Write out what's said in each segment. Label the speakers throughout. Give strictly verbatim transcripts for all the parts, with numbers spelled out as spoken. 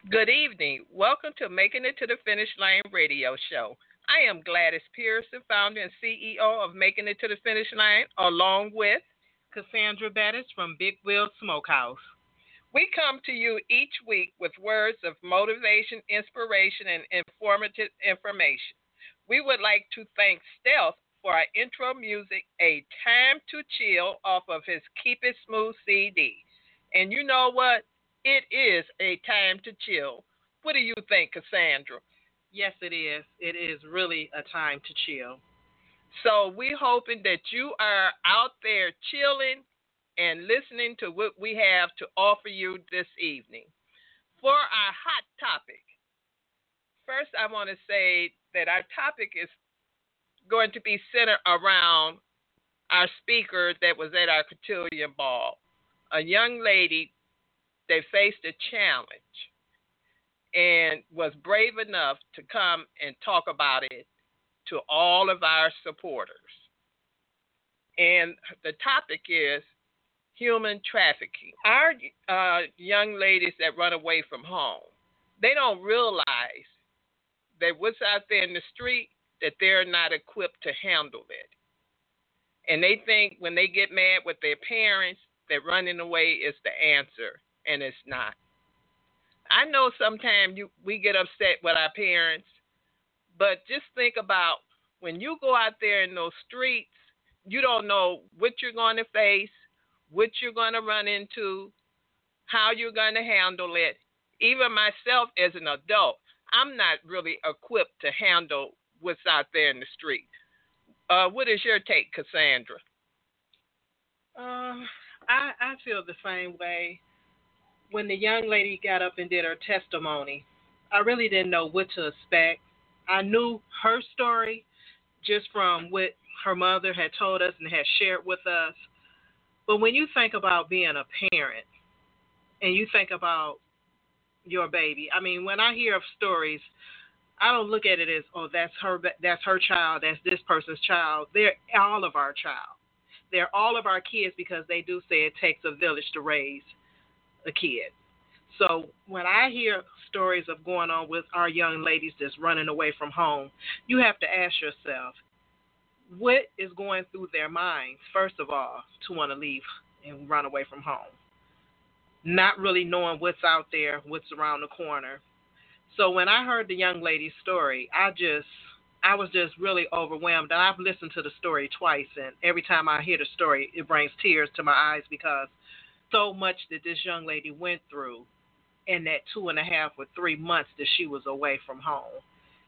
Speaker 1: Good evening. Welcome to Making It to the Finish Line radio show. I am Gladys Pearson, founder and C E O of Making It to the Finish Line, along with
Speaker 2: Cassandra Bettis from Big Wheel Smokehouse.
Speaker 1: We come to you each week with words of motivation, inspiration, and informative information. We would like to thank Stealth for our intro music, A Time to Chill, off of his Keep It Smooth C D. And you know what? It is a time to chill. What do you think, Cassandra?
Speaker 2: Yes, it is. It is really a time to chill.
Speaker 1: So we're hoping that you are out there chilling and listening to what we have to offer you this evening. For our hot topic, first I want to say that our topic is going to be centered around our speaker that was at our cotillion ball, a young lady that faced a challenge and was brave enough to come and talk about it to all of our supporters. And the topic is human trafficking. Our uh, young ladies that run away from home, they don't realize that what's out there in the street, that they're not equipped to handle it. And they think when they get mad with their parents, that running away is the answer, and it's not. I know sometimes you, we get upset with our parents, but just think about when you go out there in those streets, you don't know what you're going to face, what you're going to run into, how you're going to handle it. Even myself as an adult, I'm not really equipped to handle what's out there in the street. Uh, what is your take, Cassandra?
Speaker 2: Um, I, I feel the same way. When the young lady got up and did her testimony, I really didn't know what to expect. I knew her story just from what her mother had told us and had shared with us. But when you think about being a parent and you think about your baby, I mean, when I hear of stories, I don't look at it as, oh, that's her, that's her child, that's this person's child. They're all of our child. They're all of our kids because they do say it takes a village to raise a kid. So when I hear stories of going on with our young ladies that's running away from home, you have to ask yourself, what is going through their minds, first of all, to want to leave and run away from home? Not really knowing what's out there, what's around the corner. So when I heard the young lady's story, I just, I was just really overwhelmed. And I've listened to the story twice, and every time I hear the story, it brings tears to my eyes because so much that this young lady went through in that two and a half or three months that she was away from home.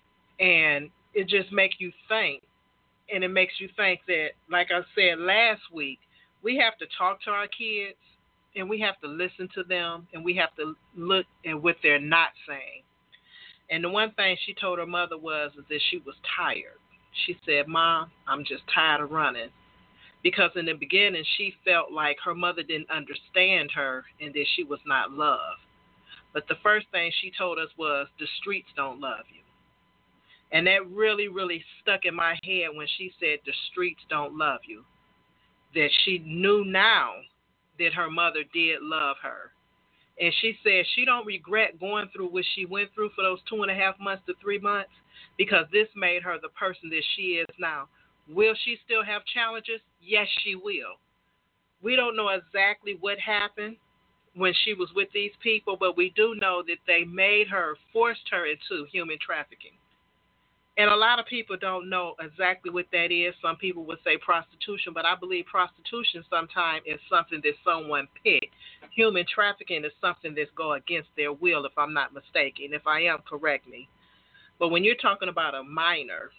Speaker 2: And it just makes you think, and it makes you think that, like I said last week, we have to talk to our kids, and we have to listen to them, and we have to look at what they're not saying. And the one thing she told her mother was is that she was tired. She said, Mom, I'm just tired of running. Because in the beginning, she felt like her mother didn't understand her and that she was not loved. But the first thing she told us was, the streets don't love you. And that really, really stuck in my head when she said, the streets don't love you. That she knew now that her mother did love her. And she said she don't regret going through what she went through for those two and a half months to three months because this made her the person that she is now. Will she still have challenges? Yes, she will. We don't know exactly what happened when she was with these people, but we do know that they made her, forced her into human trafficking. And a lot of people don't know exactly what that is. Some people would say prostitution, but I believe prostitution sometimes is something that someone picked. Human trafficking is something that's go against their will, if I'm not mistaken. If I am, correct me. But when you're talking about a minor,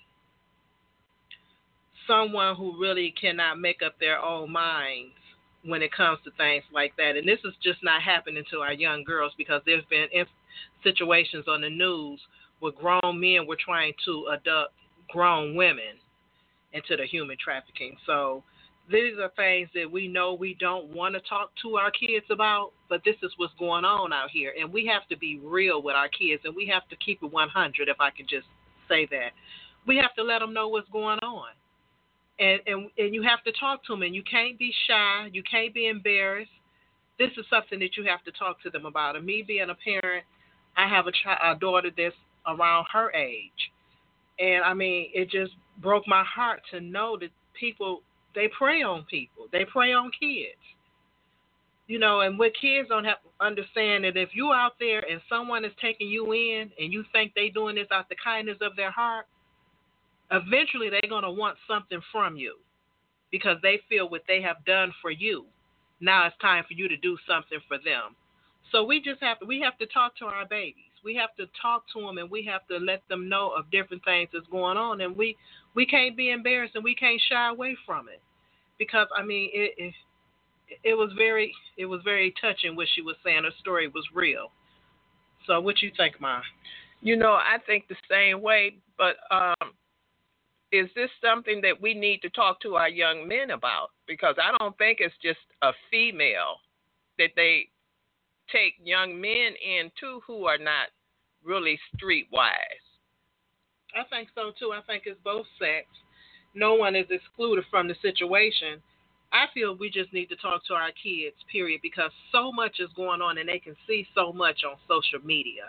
Speaker 2: someone who really cannot make up their own minds when it comes to things like that. And this is just not happening to our young girls because there's been situations on the news where grown men were trying to abduct grown women into the human trafficking. So these are things that we know we don't want to talk to our kids about, but this is what's going on out here. And we have to be real with our kids, and we have to keep it one hundred, if I can just say that. We have to let them know what's going on. And, and and you have to talk to them, and you can't be shy. You can't be embarrassed. This is something that you have to talk to them about. And me being a parent, I have a, chi- a daughter that's around her age. And I mean, it just broke my heart to know that people, they prey on people, they prey on kids. You know, and what kids don't have understand that if you out there and someone is taking you in and you think they doing this out the kindness of their heart, eventually they're going to want something from you because they feel what they have done for you. Now it's time for you to do something for them. So we just have to we have to talk to our babies. We have to talk to them and we have to let them know of different things that's going on, and we we can't be embarrassed and we can't shy away from it because I mean it it, it was very it was very touching what she was saying. Her story was real. So what you think, Ma?
Speaker 1: You know, I think the same way, but um, is this something that we need to talk to our young men about? Because I don't think it's just a female that they take young men into who are not really streetwise.
Speaker 2: I think so too. I think it's both sex. No one is excluded from the situation. I feel we just need to talk to our kids, period, because so much is going on and they can see so much on social media.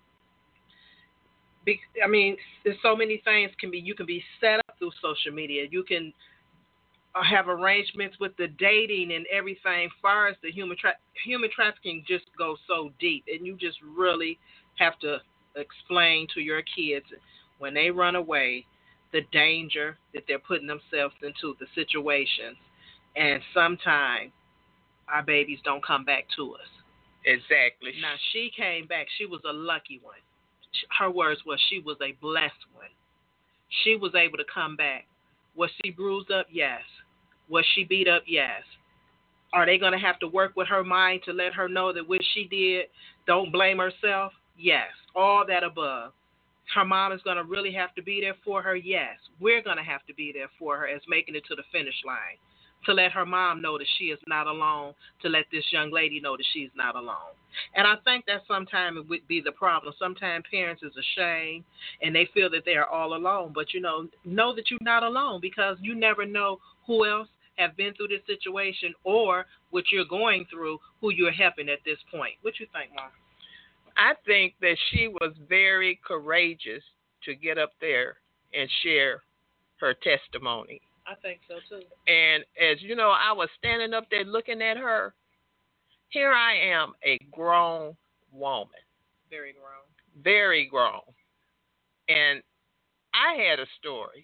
Speaker 2: Be- I mean, there's so many things can be you can be set up through social media. You can uh, have arrangements with the dating and everything. Far as the human tra- human trafficking just goes so deep, and you just really have to explain to your kids when they run away the danger that they're putting themselves into, the situations, and sometimes our babies don't come back to us.
Speaker 1: Exactly.
Speaker 2: Now she came back. She was a lucky one. Her words were she was a blessed one. She was able to come back. Was she bruised up? Yes. Was she beat up? Yes. Are they going to have to work with her mind to let her know that what she did, don't blame herself? Yes. All that above. Her mom is going to really have to be there for her? Yes. We're going to have to be there for her as making it to the finish line, to let her mom know that she is not alone, to let this young lady know that she's not alone. And I think that sometimes it would be the problem. Sometimes parents is ashamed and they feel that they are all alone. But, you know, know that you're not alone because you never know who else have been through this situation or what you're going through, who you're helping at this point. What you think, Mom?
Speaker 1: I think that she was very courageous to get up there and share her testimony.
Speaker 2: I think so too.
Speaker 1: And as you know, I was standing up there looking at her. Here I am, a grown woman.
Speaker 2: Very grown.
Speaker 1: Very grown. And I had a story.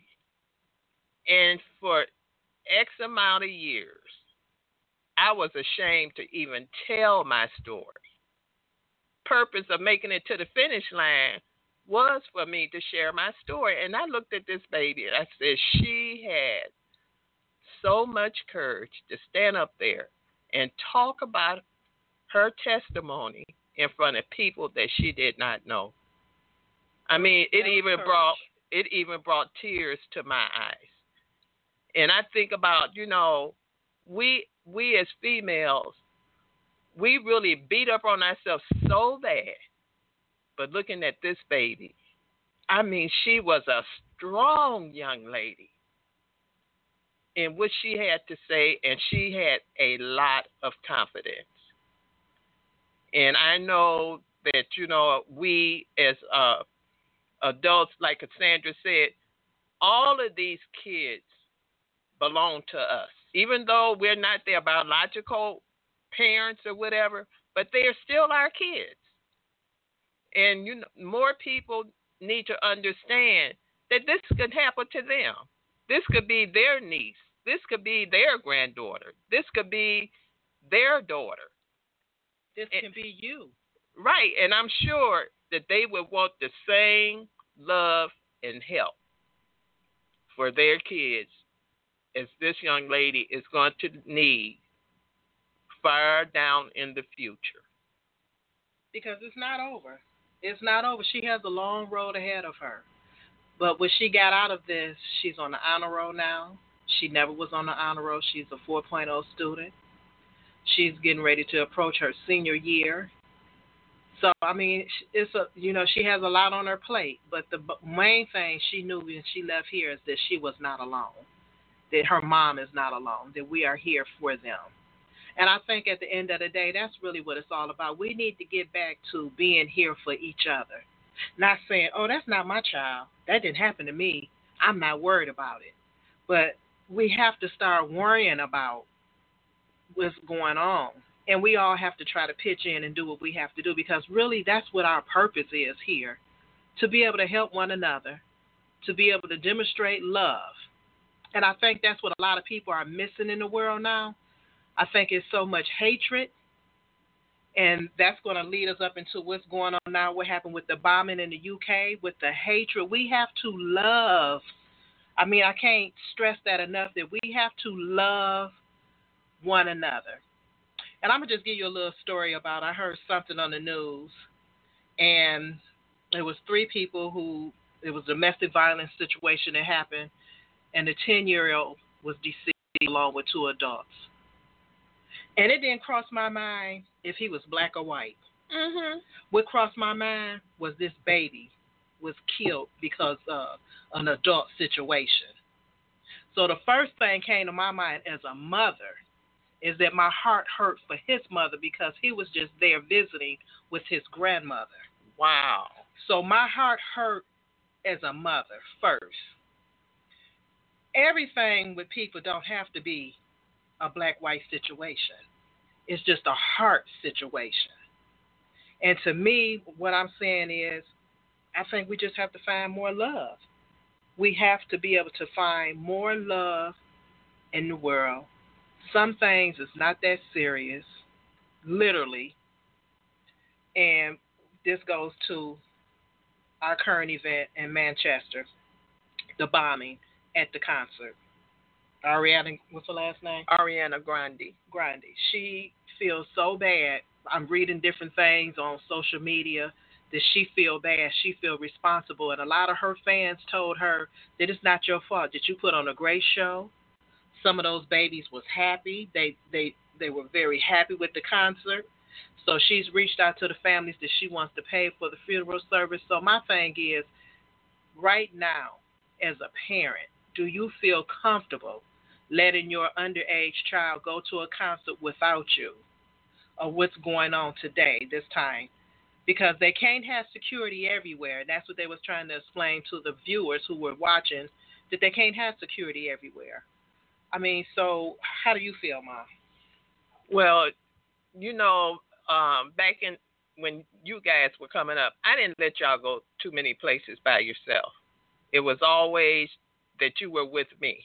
Speaker 1: And for X amount of years, I was ashamed to even tell my story. Purpose of making it to the finish line was for me to share my story. And I looked at this baby and I said, she had so much courage to stand up there and talk about her testimony in front of people that she did not know. I mean, it even brought it even brought tears to my eyes. And I think about, you know, we we as females, we really beat up on ourselves so bad. But looking at this baby, I mean, she was a strong young lady in what she had to say, and she had a lot of confidence. And I know that, you know, we as uh, adults, like Cassandra said, all of these kids belong to us. Even though we're not their biological parents or whatever, but they are still our kids. And you know, more people need to understand that this could happen to them. This could be their niece. This could be their granddaughter. This could be their daughter.
Speaker 2: This and, can be you.
Speaker 1: Right. And I'm sure that they would want the same love and help for their kids as this young lady is going to need far down in the future.
Speaker 2: Because it's not over. It's not over. She has a long road ahead of her. But when she got out of this, she's on the honor roll now. She never was on the honor roll. She's a four point oh student. She's getting ready to approach her senior year. So, I mean, it's a, you know, she has a lot on her plate. But the main thing she knew when she left here is that she was not alone, that her mom is not alone, that we are here for them. And I think at the end of the day, that's really what it's all about. We need to get back to being here for each other. Not saying, oh, that's not my child. That didn't happen to me. I'm not worried about it. But we have to start worrying about what's going on. And we all have to try to pitch in and do what we have to do, because really that's what our purpose is here, to be able to help one another, to be able to demonstrate love. And I think that's what a lot of people are missing in the world now. I think it's so much hatred, and that's going to lead us up into what's going on now, what happened with the bombing in the U K, with the hatred. We have to love. I mean, I can't stress that enough, that we have to love one another. And I'm going to just give you a little story about, I heard something on the news, and it was three people who, it was a domestic violence situation that happened, and the ten-year-old was deceased along with two adults. And it didn't cross my mind if he was black or white.
Speaker 1: Mhm.
Speaker 2: What crossed my mind was this baby was killed because of an adult situation. So the first thing came to my mind as a mother is that my heart hurt for his mother, because he was just there visiting with his grandmother.
Speaker 1: Wow.
Speaker 2: So my heart hurt as a mother first. Everything with people don't have to be a black-white situation. It's just a heart situation. And to me, what I'm saying is, I think we just have to find more love. We have to be able to find more love in the world. Some things is not that serious, literally. And this goes to our current event in Manchester, the bombing at the concert. Ariana, what's her last name?
Speaker 1: Ariana Grande.
Speaker 2: Grande. She feels so bad. I'm reading different things on social media that she feel bad. She feel responsible. And a lot of her fans told her that it's not your fault, that you put on a great show. Some of those babies was happy. They they they were very happy with the concert. So she's reached out to the families that she wants to pay for the funeral service. So my thing is, right now, as a parent, do you feel comfortable letting your underage child go to a concert without you? Or what's going on today, this time? Because they can't have security everywhere. And that's what they was trying to explain to the viewers who were watching, that they can't have security everywhere. I mean, so how do you feel, Mom?
Speaker 1: Well, you know, um, back in when you guys were coming up, I didn't let y'all go too many places by yourself. It was always that you were with me.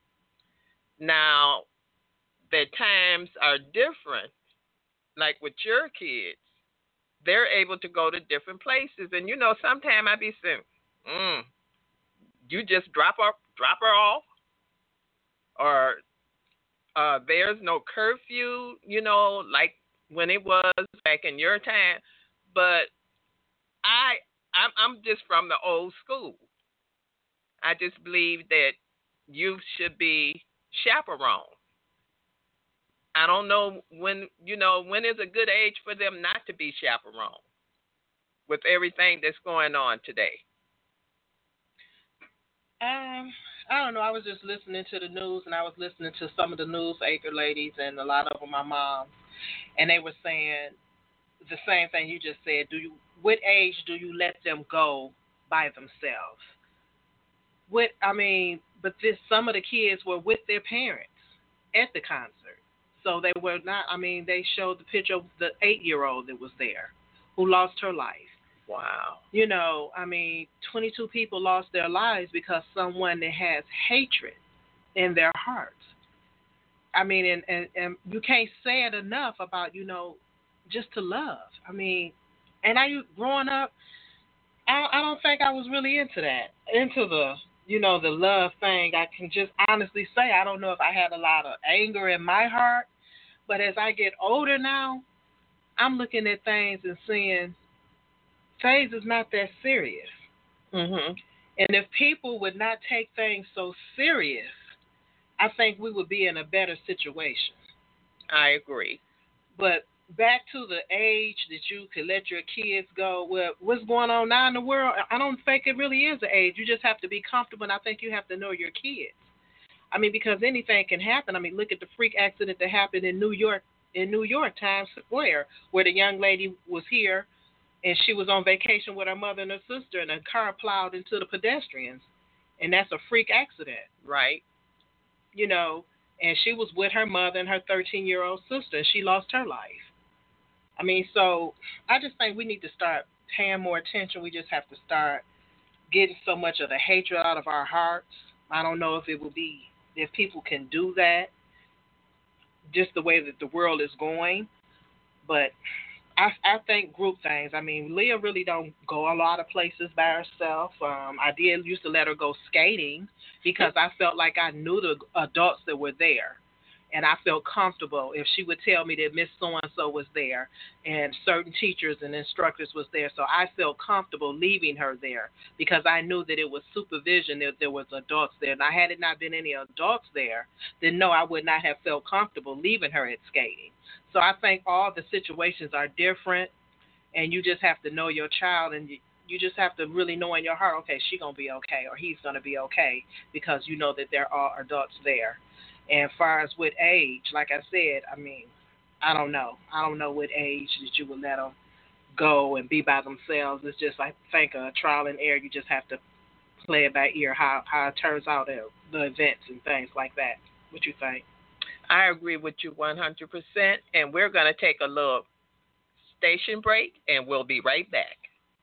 Speaker 1: Now, the times are different. Like with your kids, they're able to go to different places. And, you know, sometimes I be saying, mm, you just drop her, drop her off. Or uh, there's no curfew, you know, like when it was back in your time. But I, I'm, I'm just from the old school. I just believe that you should be chaperoned. I don't know when, you know, when is a good age for them not to be chaperoned with everything that's going on today.
Speaker 2: Um, I don't know. I was just listening to the news, and I was listening to some of the news anchor ladies, and a lot of them are moms, and they were saying the same thing you just said. Do you, what age do you let them go by themselves? What I mean, but this some of the kids were with their parents at the concert. So they were not, I mean, they showed the picture of the eight-year-old that was there who lost her life.
Speaker 1: Wow.
Speaker 2: You know, I mean, twenty-two people lost their lives because someone that has hatred in their hearts. I mean, and, and, and you can't say it enough about, you know, just to love. I mean, and I, growing up, I, I don't think I was really into that, into the, you know, the love thing. I can just honestly say I don't know if I had a lot of anger in my heart, but as I get older now, I'm looking at things and seeing things is not that serious.
Speaker 1: Mm-hmm.
Speaker 2: And if people would not take things so serious, I think we would be in a better situation.
Speaker 1: I agree.
Speaker 2: But back to the age that you could let your kids go, well, what's going on now in the world, I don't think it really is an age. You just have to be comfortable, and I think you have to know your kids. I mean, because anything can happen. I mean, look at the freak accident that happened in New York in New York, Times Square, where the young lady was here and she was on vacation with her mother and her sister, and a car plowed into the pedestrians, and that's a freak accident.
Speaker 1: Right.
Speaker 2: You know, and she was with her mother and her thirteen-year-old sister, and she lost her life. I mean, so I just think we need to start paying more attention. We just have to start getting so much of the hatred out of our hearts. I don't know if it will be, if people can do that, just the way that the world is going. But I, I think group things. I mean, Leah really don't go a lot of places by herself. Um, I did used to let her go skating because I felt like I knew the adults that were there. And I felt comfortable if she would tell me that Miss So-and-so was there and certain teachers and instructors was there. So I felt comfortable leaving her there because I knew that it was supervision, that there was adults there. And I had it not been any adults there, then no, I would not have felt comfortable leaving her at skating. So I think all the situations are different, and you just have to know your child, and you, you just have to really know in your heart, okay, she's going to be okay or he's going to be okay because you know that there are adults there. And as far as with age, like I said, I mean, I don't know. I don't know what age that you would let them go and be by themselves. It's just, I think, a trial and error. You just have to play it by ear, how, how it turns out at the events and things like that. What you think?
Speaker 1: I agree with you one hundred percent. And we're going to take a little station break, and we'll be right back.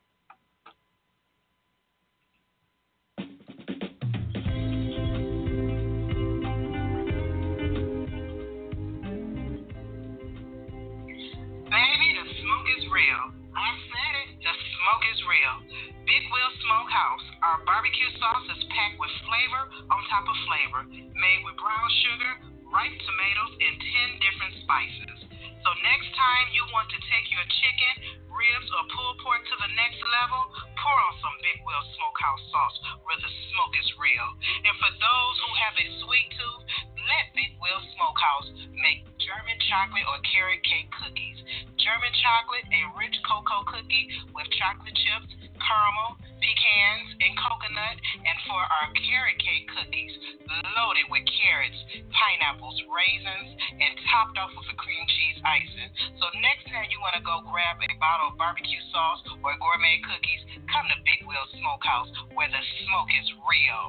Speaker 3: Baby, the smoke is real. I said it, the smoke is real. Big Wheel Smokehouse. Our barbecue sauce is packed with flavor on top of flavor, made with brown sugar, ripe tomatoes, and ten different spices. So next time you want to take your chicken, ribs, or pulled pork to the next level, pour on some Big Wheel Smokehouse sauce where the smoke is real. And for those who have a sweet tooth, let Big Wheel Smokehouse make German chocolate or carrot cake cookies. German chocolate, a rich cocoa cookie with chocolate chips, caramel, pecans, and coconut. And for our carrot cake cookies, loaded with carrots, pineapples, raisins, and topped off with a cream cheese icing. So next time you want to go grab a bottle of barbecue sauce or gourmet cookies, come to Big Wheel Smokehouse where the smoke is real.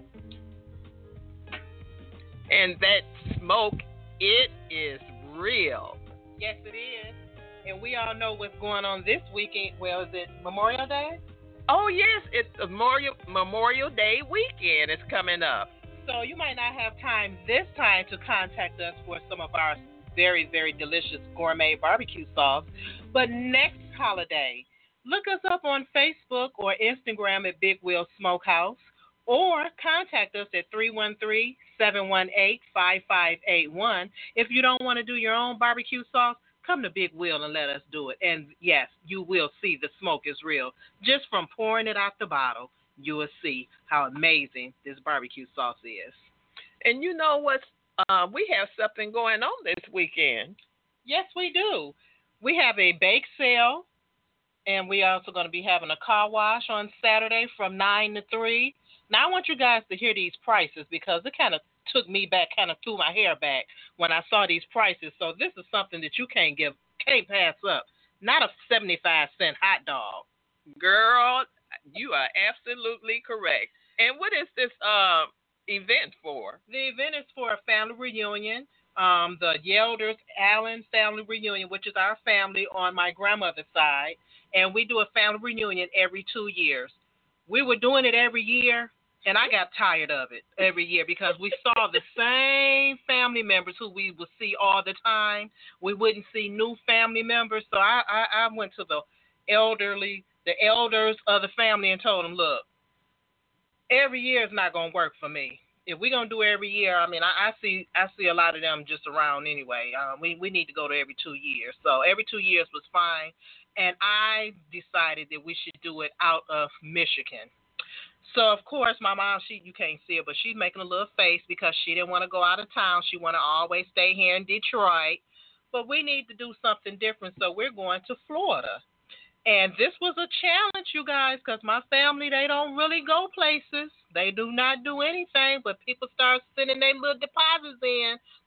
Speaker 1: And that smoke, it is real.
Speaker 2: Yes, it is. And we all know what's going on this weekend. Well, is it Memorial Day?
Speaker 1: Oh, yes. It's Memorial, Memorial Day weekend. It's coming up.
Speaker 2: So you might not have time this time to contact us for some of our very, very delicious gourmet barbecue sauce. But next holiday, look us up on Facebook or Instagram at Big Wheel Smokehouse, or contact us at three one three, seven one eight, five five eight one. If you don't want to do your own barbecue sauce, come to Big Wheel and let us do it. And yes, you will see the smoke is real. Just from pouring it out the bottle, you will see how amazing this barbecue sauce is.
Speaker 1: And you know what? Uh, we have something going on this weekend.
Speaker 2: Yes, we do. We have a bake sale, and we also going to be having a car wash on Saturday from nine to three. Now, I want you guys to hear these prices because it kind of took me back, kind of threw my hair back when I saw these prices. So this is something that you can't give, can't pass up. Not a seventy-five cent hot dog.
Speaker 1: Girl, you are absolutely correct. And what is this uh, event for?
Speaker 2: The event is for a family reunion. Um, the Yelders Allen family reunion, which is our family on my grandmother's side. And we do a family reunion every two years. We were doing it every year, and I got tired of it every year because we saw the same family members who we would see all the time. We wouldn't see new family members. So I, I, I went to the elderly, the elders of the family and told them, look, every year is not going to work for me. If we're going to do every year, I mean, I, I see I see a lot of them just around anyway. Um, we, we need to go to every two years. So every two years was fine. And I decided that we should do it out of Michigan. So, of course, my mom, she you can't see it, but she's making a little face because she didn't want to go out of town. She want to always stay here in Detroit. But we need to do something different, so we're going to Florida. And this was a challenge, you guys, because my family, they don't really go places. They do not do anything, but people start sending their little deposits in.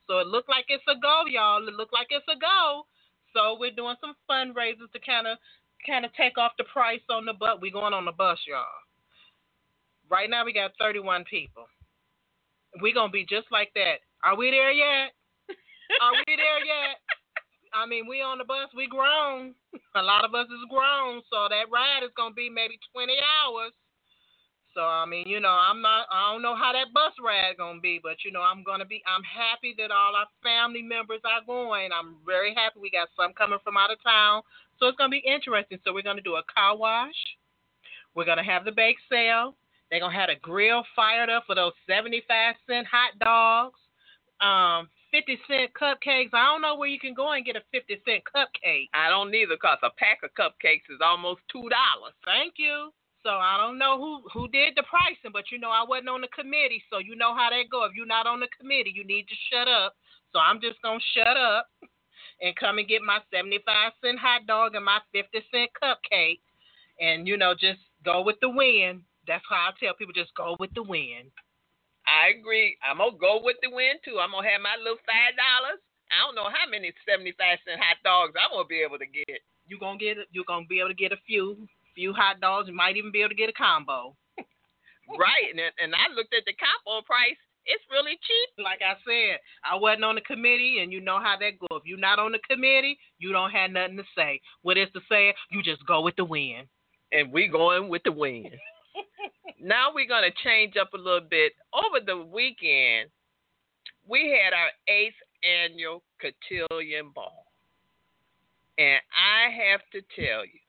Speaker 2: So it looked like it's a go, y'all. It looked like it's a go. So we're doing some fundraisers to kind of kind of take off the price on the bus. We're going on the bus, y'all. Right now we got thirty-one people. We're going to be just like that. Are we there yet? Are we there yet? I mean, we on the bus. We grown. A lot of us is grown. So that ride is going to be maybe twenty hours. So, I mean, you know, I'm not, I don't know how that bus ride going to be, but, you know, I'm going to be, I'm happy that all our family members are going. I'm very happy. We got some coming from out of town. So it's going to be interesting. So we're going to do a car wash. We're going to have the bake sale. They're going to have the grill fired up for those seventy-five cent hot dogs, um, fifty cent cupcakes. I don't know where you can go and get a fifty cent cupcake.
Speaker 1: I don't neither, because a pack of cupcakes is almost two dollars.
Speaker 2: Thank you. So I don't know who, who did the pricing, but, you know, I wasn't on the committee, so you know how that go. If you're not on the committee, you need to shut up. So I'm just going to shut up and come and get my seventy-five cent hot dog and my fifty cent cupcake and, you know, just go with the wind. That's how I tell people, just go with the wind.
Speaker 1: I agree. I'm going to go with the wind, too. I'm going to have my little five dollars. I don't know how many seventy-five cent hot dogs I'm going to be able to get.
Speaker 2: You're going to get, you're going to be able to get a few. few hot dogs. You might even be able to get a combo.
Speaker 1: Right. And, and I looked at the combo price. It's really cheap.
Speaker 2: Like I said, I wasn't on the committee, and you know how that goes. If you're not on the committee, you don't have nothing to say. What is to say? You just go with the wind.
Speaker 1: And we going with the wind. Now we're going to change up a little bit. Over the weekend, we had our eighth annual Cotillion Ball. And I have to tell you,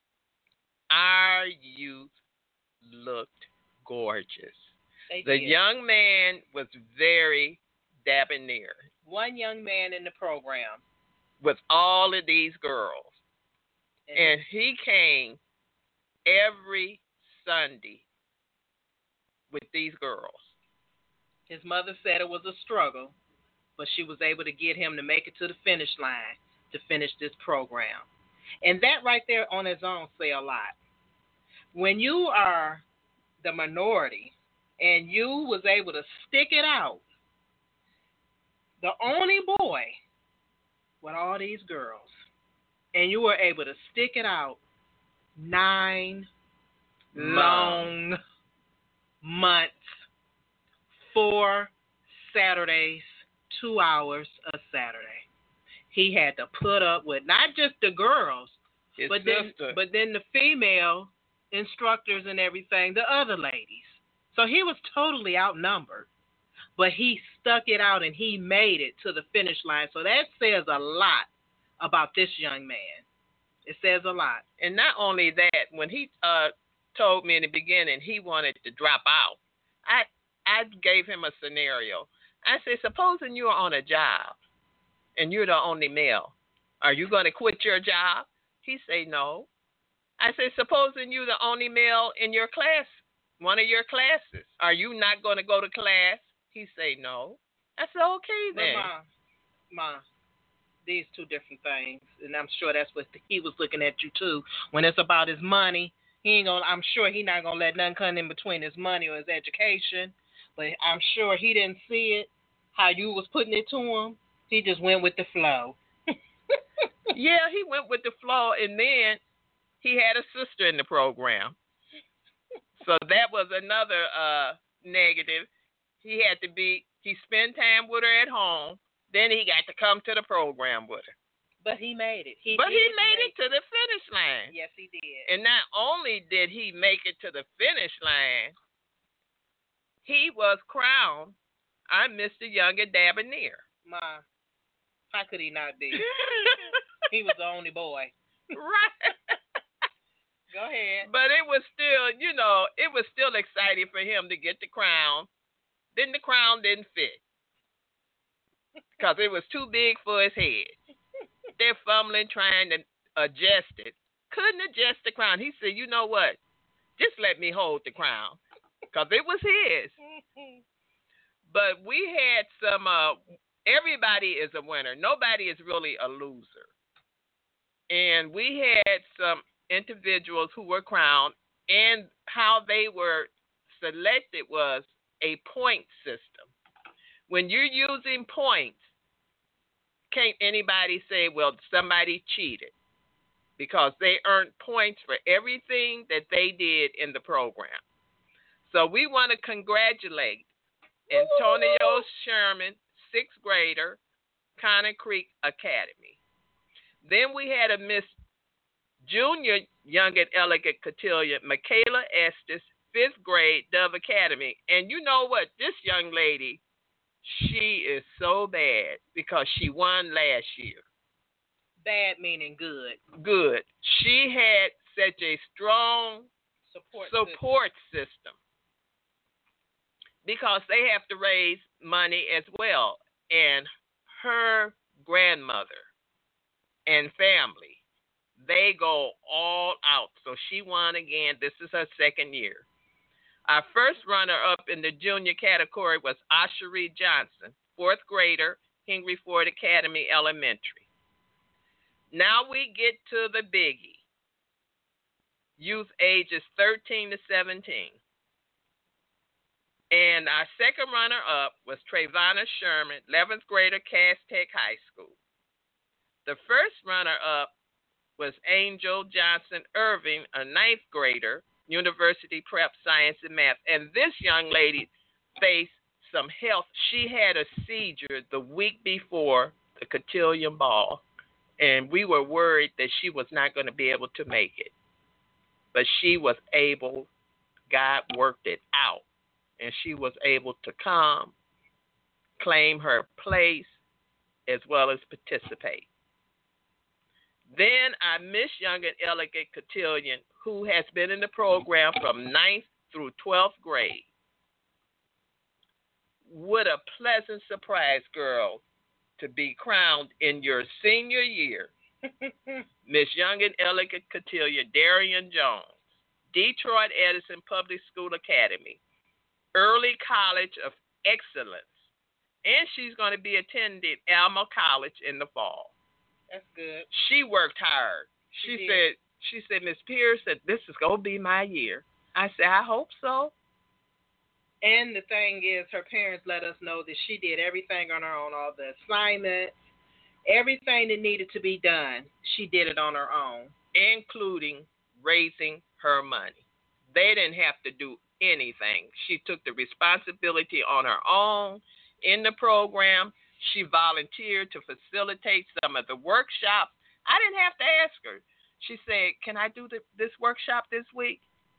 Speaker 1: our youth looked gorgeous.
Speaker 2: They
Speaker 1: the
Speaker 2: did.
Speaker 1: young man was very debonair.
Speaker 2: One young man in the program.
Speaker 1: With all of these girls.
Speaker 2: And,
Speaker 1: and he came every Sunday with these girls.
Speaker 2: His mother said it was a struggle, but she was able to get him to make it to the finish line to finish this program. And that right there on its own say a lot. When you are the minority and you was able to stick it out, the only boy with all these girls, and you were able to stick it out nine long months, four Saturdays, two hours a Saturday. He had to put up with not just the girls,
Speaker 1: His
Speaker 2: but
Speaker 1: sister.
Speaker 2: then but then the female instructors and everything, the other ladies. So he was totally outnumbered. But he stuck it out and he made it to the finish line. So that says a lot about this young man. It says a lot.
Speaker 1: And not only that, when he uh, told me in the beginning he wanted to drop out, I I gave him a scenario. I said, supposing you're on a job and you're the only male, are you going to quit your job? He said, no. I said, supposing you're the only male in your class, one of your classes, are you not going to go to class? He said, no. I said, okay then.
Speaker 2: But Ma, Ma, these two different things, and I'm sure that's what he was looking at you too. When it's about his money, he ain't gonna. I'm sure he not gonna let nothing come in between his money or his education. But I'm sure he didn't see it how you was putting it to him. He just went with the flow.
Speaker 1: Yeah, he went with the flow, and then he had a sister in the program, so that was another uh, negative. He had to be. He spent time with her at home. Then he got to come to the program with her.
Speaker 2: But he made it. He
Speaker 1: but
Speaker 2: did
Speaker 1: he made
Speaker 2: make
Speaker 1: it to the finish line.
Speaker 2: Yes, he did.
Speaker 1: And not only did he make it to the finish line, he was crowned our Mister Younger Debonair.
Speaker 2: Ma, how could he not be? He was the only boy.
Speaker 1: Right.
Speaker 2: Go ahead.
Speaker 1: But it was still, you know, it was still exciting for him to get the crown. Then the crown didn't fit because it was too big for his head. They're fumbling, trying to adjust it. Couldn't adjust the crown. He said, you know what? Just let me hold the crown because it was his. But we had some, uh, everybody is a winner. Nobody is really a loser. And we had some individuals who were crowned, and how they were selected was a point system. When you're using points, can't anybody say, well, somebody cheated, because they earned points for everything that they did in the program. So we want to congratulate Antonio Sherman, sixth grader, Connor Creek Academy. Then we had a Miss Junior Young and Elegant Cotillion, Michaela Estes, fifth grade, Dove Academy. And you know what? This young lady, she is so bad because she won last year.
Speaker 2: Bad meaning good.
Speaker 1: Good. She had such a strong
Speaker 2: support,
Speaker 1: support system. system because they have to raise money as well. And her grandmother and family, they go all out. So she won again. This is her second year. Our first runner-up in the junior category was Ashery Johnson, fourth grader, Henry Ford Academy Elementary. Now we get to the biggie, youth ages thirteen to seventeen. And our second runner-up was Trayvonna Sherman, eleventh grader, Cass Tech High School. The first runner-up was Angel Johnson Irving, a ninth grader, University Prep Science and Math. And this young lady faced some health. She had a seizure the week before the cotillion ball, and we were worried that she was not going to be able to make it. But she was able, God worked it out, and she was able to come, claim her place, as well as participate. Then our Miss Young and Elegant Cotillion, who has been in the program from ninth through twelfth grade. What a pleasant surprise, girl, to be crowned in your senior year. Miss Young and Elegant Cotillion, Darian Jones, Detroit Edison Public School Academy, Early College of Excellence, and she's going to be attending Alma College in the fall.
Speaker 2: That's good.
Speaker 1: She worked hard. She, she said, she said, Miss Pierce said, this is going to be my year. I said, I hope so.
Speaker 2: And the thing is, her parents let us know that she did everything on her own, all the assignments, everything that needed to be done, she did it on her own,
Speaker 1: including raising her money. They didn't have to do anything. She took the responsibility on her own in the program. She volunteered to facilitate some of the workshops. I didn't have to ask her. She said, can I do the, this workshop this week?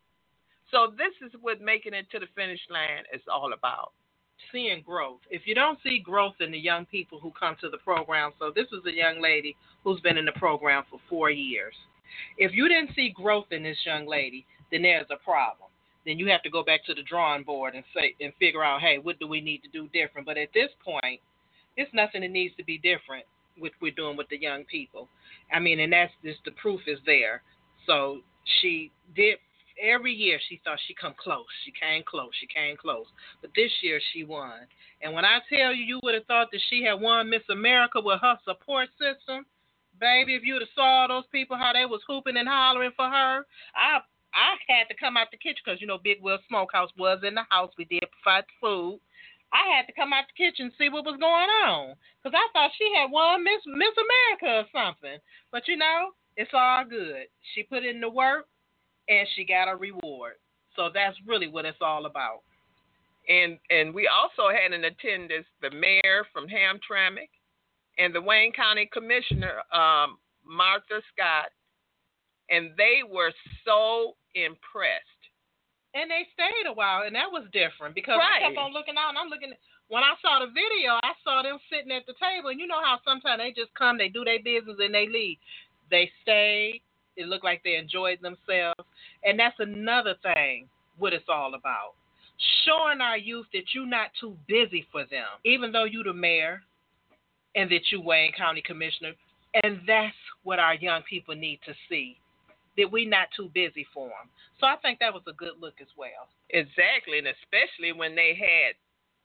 Speaker 1: So this is what making it to the finish line is all about.
Speaker 2: Seeing growth. If you don't see growth in the young people who come to the program, so this is a young lady who's been in the program for four years. If you didn't see growth in this young lady, then there's a problem. Then you have to go back to the drawing board and say and figure out, hey, what do we need to do different? But at this point, it's nothing that needs to be different with what we're doing with the young people. I mean, and that's just the proof is there. So she did every year. She thought she come close. She came close. She came close. But this year she won. And when I tell you, you would have thought that she had won Miss America with her support system, baby. If you'd have saw those people how they was hooping and hollering for her, I I had to come out the kitchen because you know Big Will Smokehouse was in the house. We did provide food. I had to come out the kitchen and see what was going on because I thought she had won Miss Miss America or something. But, you know, it's all good. She put in the work, and she got a reward. So that's really what it's all about.
Speaker 1: And and we also had in attendance the mayor from Hamtramck and the Wayne County Commissioner, um, Martha Scott, and they were so impressed.
Speaker 2: And they stayed a while, and that was different because
Speaker 1: right.
Speaker 2: I kept on looking out, and I'm looking. When I saw the video, I saw them sitting at the table, and you know how sometimes they just come, they do their business, and they leave. They stayed. It looked like they enjoyed themselves, and that's another thing what it's all about. Showing our youth that you're not too busy for them, even though you're the mayor and that you Wayne County Commissioner, and that's what our young people need to see. That we're not too busy for them. So I think that was a good look as well.
Speaker 1: Exactly, and especially when they had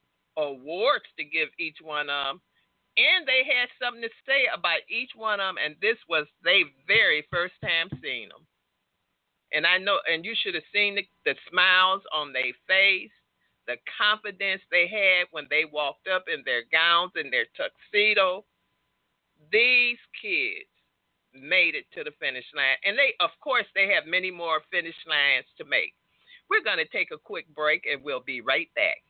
Speaker 1: awards to give each one of them, and they had something to say about each one of them, and this was their very first time seeing them. And I know, and you should have seen the, the smiles on their face, the confidence they had when they walked up in their gowns and their tuxedo. These kids made it to the finish line. And they, of course, they have many more finish lines to make. We're going to take a quick break and we'll be right back.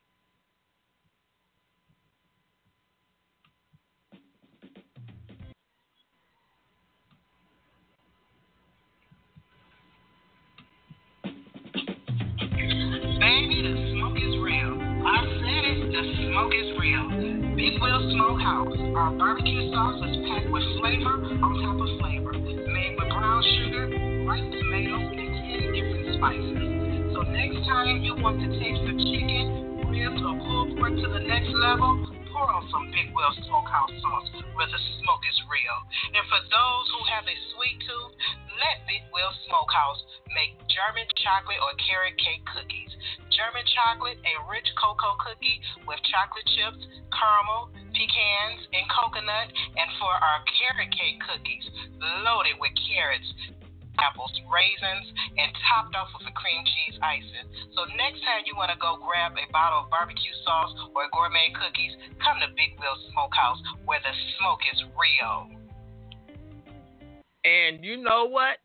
Speaker 3: Baby, the smoke is real. I said it, the smoke is real. Big Will Smokehouse. Our barbecue sauce is packed with flavor on top of flavor. Made with brown sugar, ripe tomatoes, and ten different spices. So next time you want to taste the chicken, ribs, or pulled pork to the next level, pour on some Big Will Smokehouse sauce where the smoke is real. And for those who have a sweet tooth, let Big Will Smokehouse make German chocolate or carrot cake cookies. German chocolate, a rich cocoa cookie with chocolate chips, caramel, pecans, and coconut. And for our carrot cake cookies, loaded with carrots, apples, raisins, and topped off with a cream cheese icing. So next time you want to go grab a bottle of barbecue sauce or gourmet cookies, come to Big Will Smokehouse where the smoke is real.
Speaker 1: And you know what?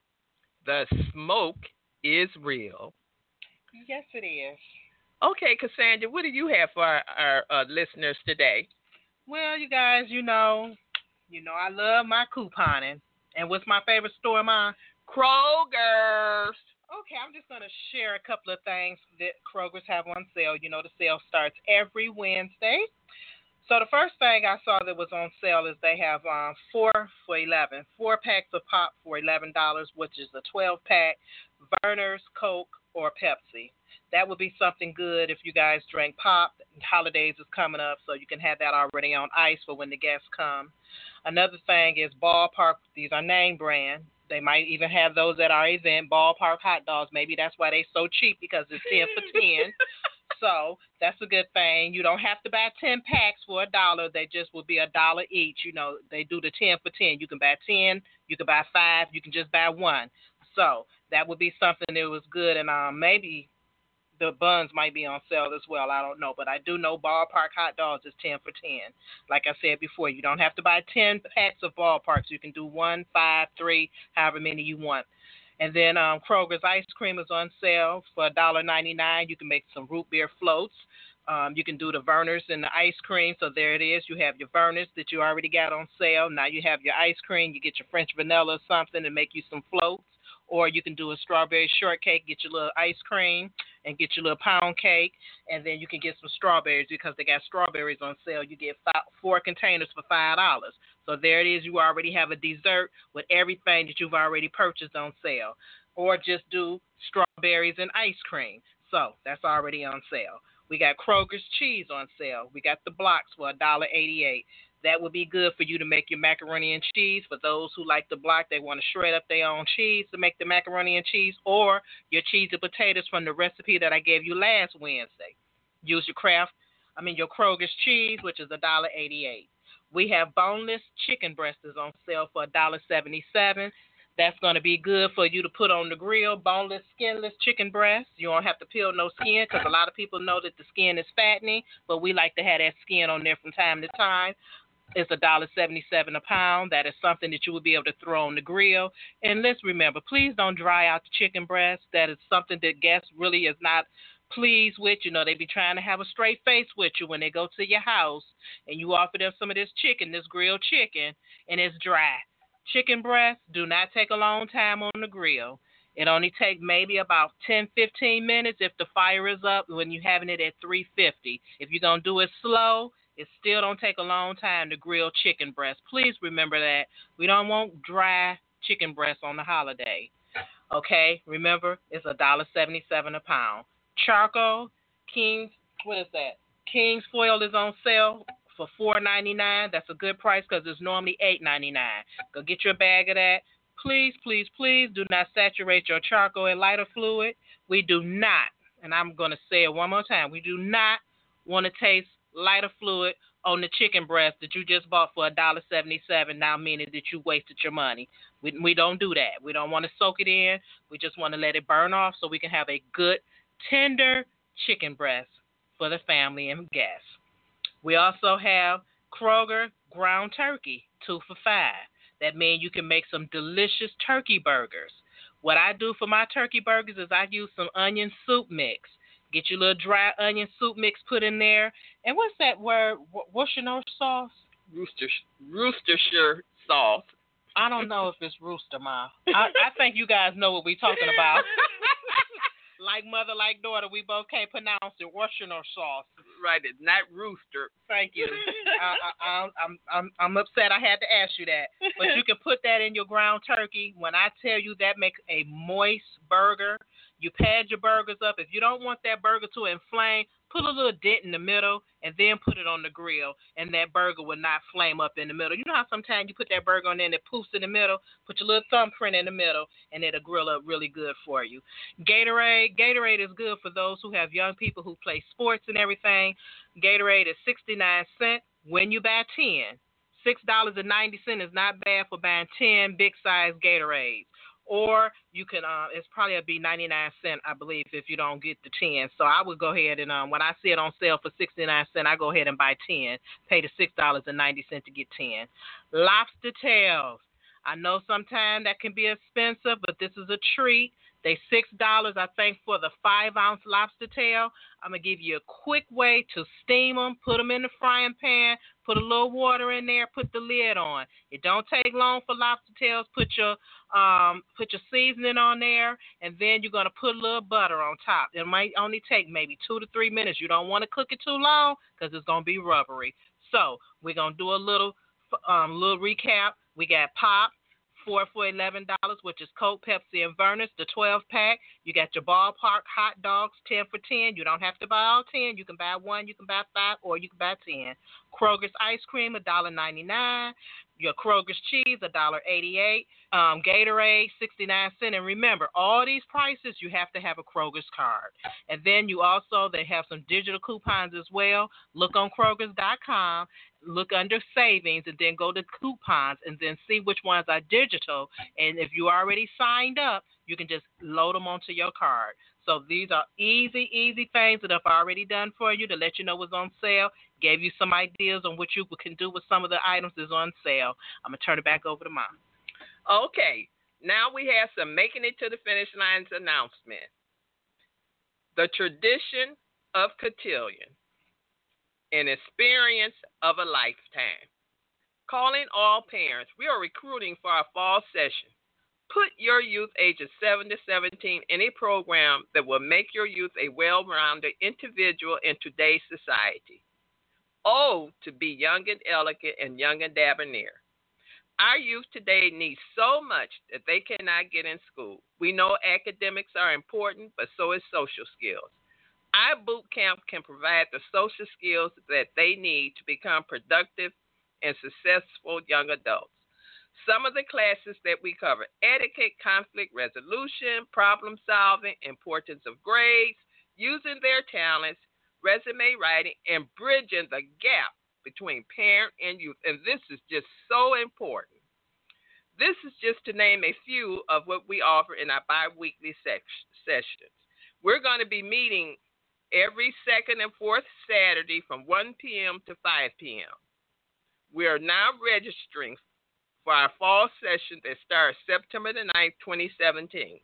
Speaker 1: The smoke is real.
Speaker 2: Yes, it is.
Speaker 1: Okay, Cassandra, what do you have for our, our uh, listeners today?
Speaker 2: Well, you guys, you know, you know I love my couponing. And what's my favorite store, Mom?
Speaker 1: Kroger's.
Speaker 2: Okay, I'm just going to share a couple of things that Kroger's have on sale. You know, the sale starts every Wednesday. So the first thing I saw that was on sale is they have um, four for eleven, four packs of pop for eleven dollars, which is a twelve pack, Vernors, Coke, or Pepsi. That would be something good if you guys drink pop. Holidays is coming up, so you can have that already on ice for when the guests come. Another thing is Ballpark. These are name brand. They might even have those at our event, Ballpark hot dogs. Maybe that's why they're so cheap, because it's ten for ten. So that's a good thing. You don't have to buy ten packs for a dollar. They just will be a dollar each. You know, they do the ten for ten. You can buy ten. You can buy five. You can just buy one. So that would be something that was good. And um, maybe the buns might be on sale as well. I don't know. But I do know Ballpark hot dogs is ten for ten. Like I said before, you don't have to buy ten packs of Ballparks. You can do one, five, three, however many you want. And then um, Kroger's ice cream is on sale for one dollar ninety-nine. You can make some root beer floats. Um, you can do the Vernors and the ice cream. So there it is. You have your Vernors that you already got on sale. Now you have your ice cream. You get your French vanilla or something and make you some floats. Or you can do a strawberry shortcake, get your little ice cream, and get your little pound cake. And then you can get some strawberries because they got strawberries on sale. You get five, four containers for five dollars. So there it is. You already have a dessert with everything that you've already purchased on sale. Or just do strawberries and ice cream. So that's already on sale. We got Kroger's cheese on sale. We got the blocks for one dollar eighty-eight. That would be good for you to make your macaroni and cheese. For those who like the block, they want to shred up their own cheese to make the macaroni and cheese, or your cheese and potatoes from the recipe that I gave you last Wednesday. Use your Kraft, I mean your Kroger's cheese, which is one dollar eighty-eight. We have boneless chicken breasts on sale for one dollar seventy-seven. That's going to be good for you to put on the grill, boneless, skinless chicken breast. You don't have to peel no skin, because a lot of people know that the skin is fattening, but we like to have that skin on there from time to time. It's one dollar seventy-seven a pound. That is something that you will be able to throw on the grill. And let's remember, please don't dry out the chicken breast. That is something that guests really is not pleased with. You know, they be trying to have a straight face with you when they go to your house and you offer them some of this chicken, this grilled chicken, and it's dry. Chicken breasts do not take a long time on the grill. It only takes maybe about ten, fifteen minutes if the fire is up when you're having it at three fifty. If you're going to do it slow, it still don't take a long time to grill chicken breast. Please remember that. We don't want dry chicken breast on the holiday. Okay? Remember, it's one dollar seventy-seven a pound. Charcoal, King's, what is that? King's foil is on sale for four ninety-nine. That's a good price because it's normally eight ninety-nine. Go get your bag of that. Please, please, please do not saturate your charcoal in lighter fluid. We do not, and I'm going to say it one more time, we do not want to taste lighter fluid on the chicken breast that you just bought for one dollar seventy-seven, now meaning that you wasted your money. We, we don't do that. We don't want to soak it in. We just want to let it burn off so we can have a good, tender chicken breast for the family and guests. We also have Kroger ground turkey. two for five. That means you can make some delicious turkey burgers. What I do for my turkey burgers is I use some onion soup mix. Get your little dry onion soup mix put in there. And what's that word? Worcestershire sauce?
Speaker 1: Rooster, Worcestershire sauce.
Speaker 2: I don't know if it's rooster, Ma. I, I think you guys know what we're talking about. Like mother, like daughter, we both can't pronounce it. Worcestershire sauce.
Speaker 1: Right, it's not rooster.
Speaker 2: Thank you. I, I, I'm, I'm, I'm upset I had to ask you that. But you can put that in your ground turkey. When I tell you that makes a moist burger, you pad your burgers up. If you don't want that burger to inflame, put a little dent in the middle and then put it on the grill, and that burger will not flame up in the middle. You know how sometimes you put that burger on there and it poofs in the middle? Put your little thumbprint in the middle, and it'll grill up really good for you. Gatorade. Gatorade is good for those who have young people who play sports and everything. Gatorade is sixty-nine cents when you buy ten. six dollars and ninety cents is not bad for buying ten big-size Gatorades. Or you can, uh, it's probably a be ninety-nine cents, I believe, if you don't get the ten. So I would go ahead and, um, when I see it on sale for sixty-nine cents, I go ahead and buy ten. Pay the six dollars and ninety cents to get ten. Lobster tails. I know sometimes that can be expensive, but this is a treat. They six dollars, I think, for the five-ounce lobster tail. I'm going to give you a quick way to steam them. Put them in the frying pan. Put a little water in there. Put the lid on. It don't take long for lobster tails. Put your um, put your seasoning on there, and then you're going to put a little butter on top. It might only take maybe two to three minutes. You don't want to cook it too long because it's going to be rubbery. So we're going to do a little, um, little recap. We got pop. Four for eleven dollars, which is Coke, Pepsi, and Vernors, the twelve pack. You got your ballpark hot dogs, ten for ten. You don't have to buy all ten. You can buy one, you can buy five, or you can buy ten. Kroger's ice cream, one dollar and ninety-nine cents. Your Kroger's cheese, one dollar and eighty-eight cents. Um, Gatorade, sixty-nine cents. And remember, all these prices, you have to have a Kroger's card. And then you also, they have some digital coupons as well. Look on Krogers dot com. Look under savings, and then go to coupons, and then see which ones are digital. And if you already signed up, you can just load them onto your card. So these are easy, easy things that I've already done for you to let you know what's on sale. Gave you some ideas on what you can do with some of the items that's on sale. I'm going to turn it back over to Mom.
Speaker 1: Okay. Now we have some Making It to the Finish Lines announcement. The tradition of cotillion. An experience of a lifetime. Calling all parents, we are recruiting for our fall session. Put your youth ages seven to seventeen in a program that will make your youth a well-rounded individual in today's society. Oh, to be young and elegant and young and debonair. Our youth today need so much that they cannot get in school. We know academics are important, but so is social skills. Our boot camp can provide the social skills that they need to become productive and successful young adults. Some of the classes that we cover: etiquette, conflict resolution, problem solving, importance of grades, using their talents, resume writing, and bridging the gap between parent and youth. And this is just so important. This is just to name a few of what we offer in our bi-weekly sessions. We're going to be meeting every second and fourth Saturday from one p.m. to five p.m. We are now registering for our fall session that starts September the ninth, twenty seventeen.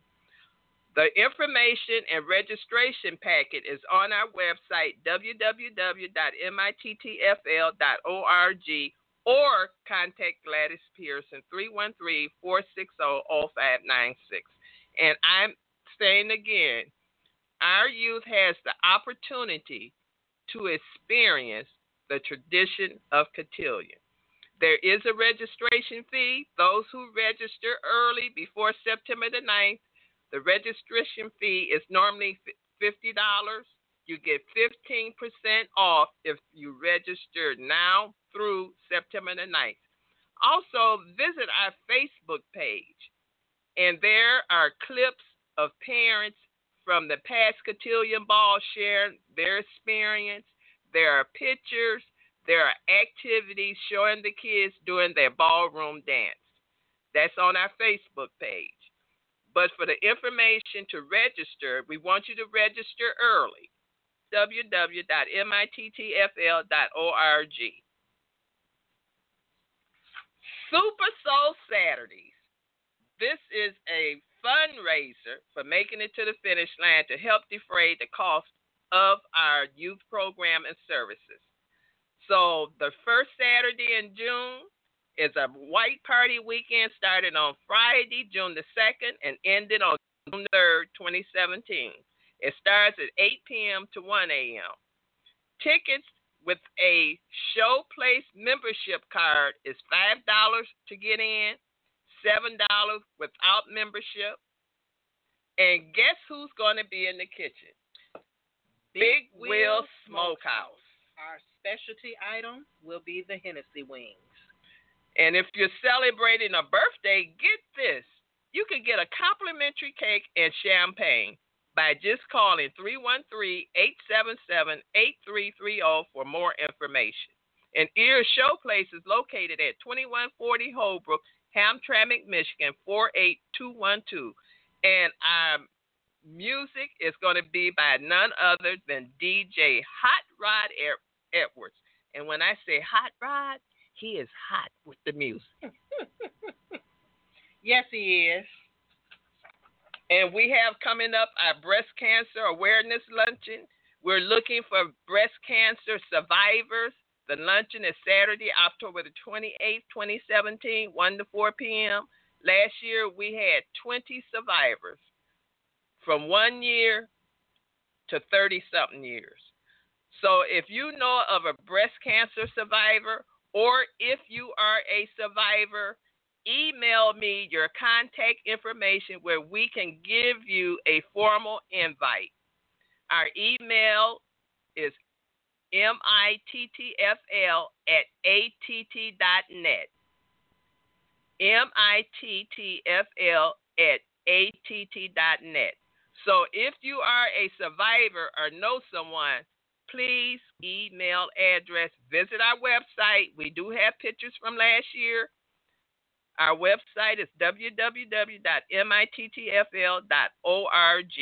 Speaker 1: The information and registration packet is on our website, w w w dot m i t t f l dot org, or contact Gladys Pearson, three one three, four six zero, zero five nine six. And I'm saying again, our youth has the opportunity to experience the tradition of cotillion. There is a registration fee. Those who register early before September the ninth, the registration fee is normally fifty dollars. You get fifteen percent off if you register now through September the ninth. Also, visit our Facebook page, and there are clips of parents from the past cotillion ball sharing their experience. There are pictures. There are activities showing the kids doing their ballroom dance. That's on our Facebook page. But for the information to register, we want you to register early. w w w dot m i t t f l dot org. Super Soul Saturdays. This is a fundraiser for making it to the finish line to help defray the cost of our youth program and services. So the first Saturday in June is a white party weekend starting on Friday, June the second, and ending on June third, twenty seventeen. It starts at eight p.m. to one a.m. Tickets with a Showplace membership card is five dollars to get in, seven dollars without membership. And guess who's going to be in the kitchen? Big, Big Will Smokehouse.
Speaker 2: Our specialty item will be the Hennessy wings.
Speaker 1: And if you're celebrating a birthday, get this. You can get a complimentary cake and champagne by just calling three one three, eight seven seven, eight three three zero for more information. And Ears Showplace is located at twenty-one forty Holbrook, Hamtramck, Michigan, four eight two one two. And our music is going to be by none other than D J Hot Rod Edwards. And when I say Hot Rod, he is hot with the music.
Speaker 2: Yes, he is.
Speaker 1: And we have coming up our breast cancer awareness luncheon. We're looking for breast cancer survivors. The luncheon is Saturday, October the twenty-eighth, twenty seventeen, one to four p.m. Last year, we had twenty survivors from one year to thirty-something years. So if you know of a breast cancer survivor, or if you are a survivor, email me your contact information where we can give you a formal invite. Our email is mittfl at att.net. mittfl at att.net. So if you are a survivor or know someone, please email address, visit our website. We do have pictures from last year. Our website is w w w dot mittfl dot org.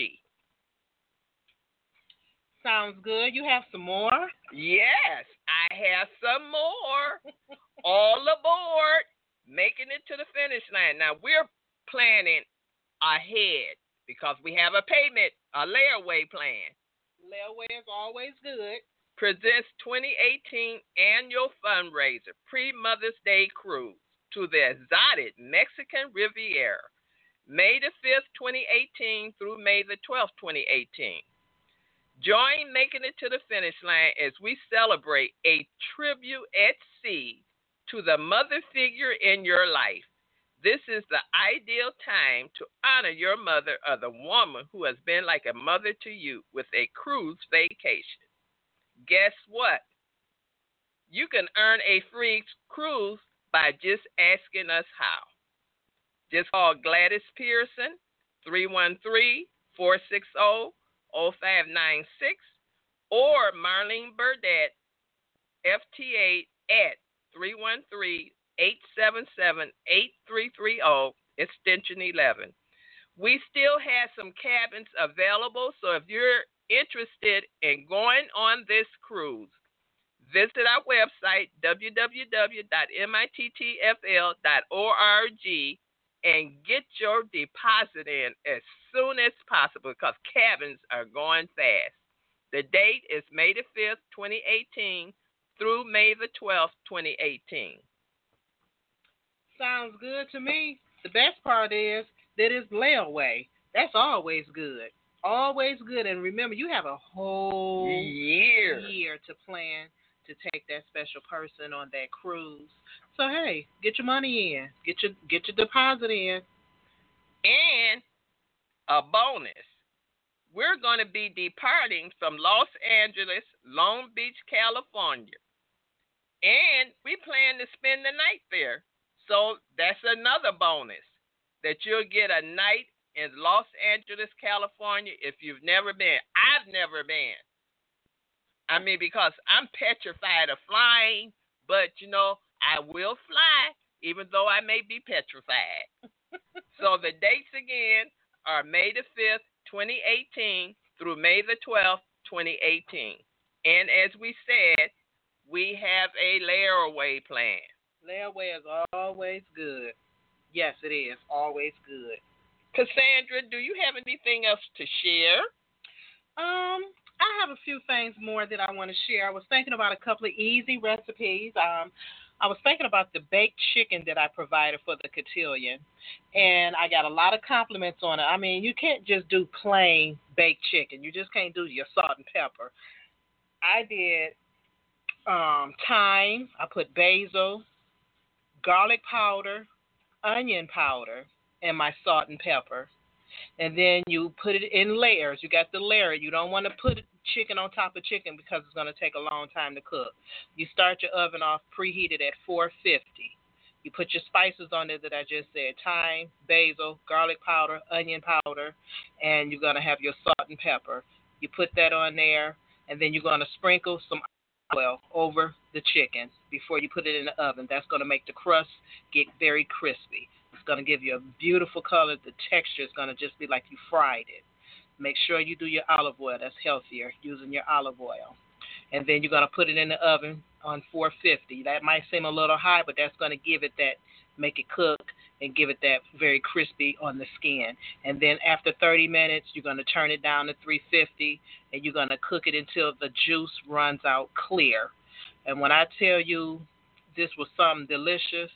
Speaker 2: Sounds good. You have some more?
Speaker 1: Yes, I have some more. All aboard, making it to the finish line. Now, we're planning ahead because we have a payment, a layaway plan.
Speaker 2: Layaway is always good.
Speaker 1: Presents twenty eighteen annual fundraiser, pre-Mother's Day cruise to the exotic Mexican Riviera, May the fifth, twenty eighteen through May the twelfth, twenty eighteen. Join Making It to the Finish Line as we celebrate a tribute at sea to the mother figure in your life. This is the ideal time to honor your mother or the woman who has been like a mother to you with a cruise vacation. Guess what? You can earn a free cruise by just asking us how. Just call Gladys Pearson, three one three, four six zero, zero five nine six, or Marlene Burdette, F T A, at three one three, eight seven seven, eight three three zero, extension eleven. We still have some cabins available, so if you're interested in going on this cruise, visit our website, w w w dot mittfl dot org, and get your deposit in as soon as possible because cabins are going fast. The date is May the fifth, twenty eighteen through May the twelfth, twenty eighteen.
Speaker 2: Sounds good to me. The best part is that it's layaway. That's always good. Always good. And remember, you have a whole
Speaker 1: year,
Speaker 2: year to plan to take that special person on that cruise. So hey, get your money in, get your get your deposit in,
Speaker 1: and a bonus. We're going to be departing from Los Angeles, Long Beach, California, and we plan to spend the night there. So that's another bonus that you'll get a night in Los Angeles, California. If you've never been, I've never been. I mean, because I'm petrified of flying, but, you know, I will fly, even though I may be petrified. So the dates again are May the fifth, twenty eighteen through May the twelfth, twenty eighteen. And as we said, we have a layaway plan.
Speaker 2: Layaway is always good. Yes, it is always good.
Speaker 1: Cassandra, do you have anything else to share?
Speaker 2: Um, I have a few things more that I want to share. I was thinking about a couple of easy recipes. Um, I was thinking about the baked chicken that I provided for the cotillion, and I got a lot of compliments on it. I mean, you can't just do plain baked chicken. You just can't do your salt and pepper. I did um, thyme. I put basil, garlic powder, onion powder, and my salt and pepper. And then you put it in layers. You got the layer. You don't want to put chicken on top of chicken because it's going to take a long time to cook. You start your oven off preheated at four fifty. You put your spices on there that I just said, thyme, basil, garlic powder, onion powder, and you're going to have your salt and pepper. You put that on there, and then you're going to sprinkle some oil over the chicken before you put it in the oven. That's going to make the crust get very crispy. It's going to give you a beautiful color. The texture is going to just be like you fried it. Make sure you do your olive oil. That's healthier, using your olive oil. And then you're going to put it in the oven on four fifty. That might seem a little high, but that's going to give it that, make it cook and give it that very crispy on the skin. And then after thirty minutes, you're going to turn it down to three fifty, and you're going to cook it until the juice runs out clear. And when I tell you this was something delicious,